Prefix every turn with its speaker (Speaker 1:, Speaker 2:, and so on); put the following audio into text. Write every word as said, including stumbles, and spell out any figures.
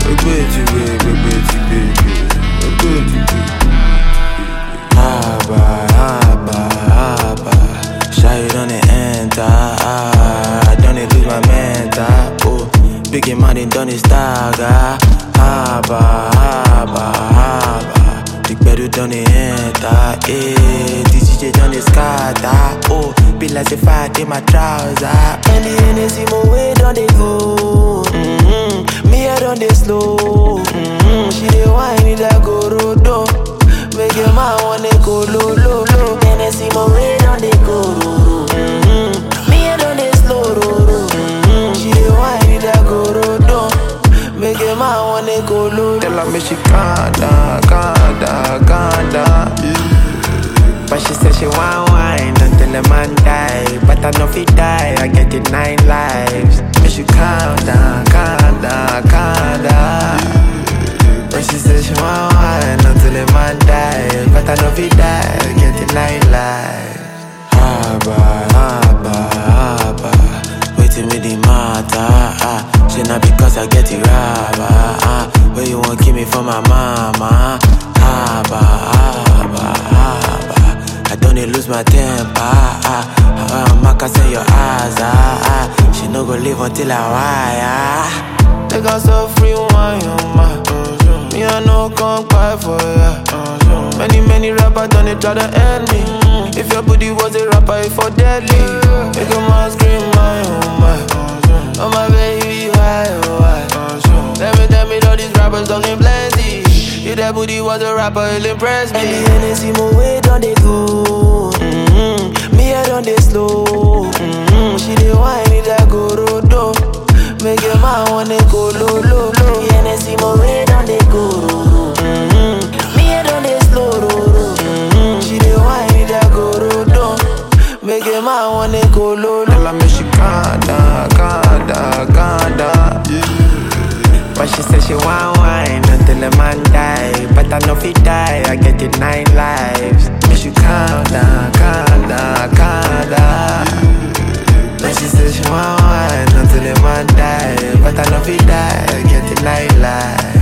Speaker 1: Baby, baby, baby, baby, Abba, Abba, Abba. Shy don't enter. I don't lose my mental. Oh, big money don't stagger. Abba, Abba, Abba. Big bedu don't enter. Eh, D J don't scatter. Oh, be like a fat in my trouser. And the Hennessy my way don't they go. Mm-hmm. Me I don't they slow. Mm-hmm. She dey whine it like go rodo. Make your man wanna go low, low, low. Hennessy my way don't they go. Mm-hmm. Me I don't they slow, rodo. Mm-hmm. She dey whine it like go rodo. Make your man wanna go low. Tell her me she calm down, calm down, calm down. But she said she want wine until the man die. But I know if he die, I get it nine lives. Me she calm down, calm down, calm down. But she said she want wine until the man die. But I know if he die, I get it nine lives. Abba, Abba, Abba. Waiting with the matter. Ah. She not because I get it rubber. Ah. Where you want give me for my mama. Abba, Abba, Abba. I don't need lose my temper. Ah, ah, I'm a in your eyes. Ah, ah. She no go live until I wire. Take us so free wine, ma. Me I no come cry for ya. Many many rappers done they try to end me. If your booty was a rapper, it for deadly. Make a man scream my oh my. Oh my baby, why oh why? Let me tell me all these rappers talking plenty. If that booty was a rapper, it'll impress me. And the Hennessy my way don't they go. Mm-hmm. Me I don't they slow. Mm-hmm. She dey whine it like go rodo. Make your man wanna go low, low, low. The Hennessy my way don't they go. Mm-hmm. Me I don't they slow, rodo. Mm-hmm. She dey whine it like go rodo. Make your man wanna go low, low. Tell her me she calm down, calm down, calm down. But she said she want wine until the man die. But I know if he die, I get it nine lives. Me she calm down, calm down, calm down. But she said she want wine until the man die. But I know if he die, I get it nine lives.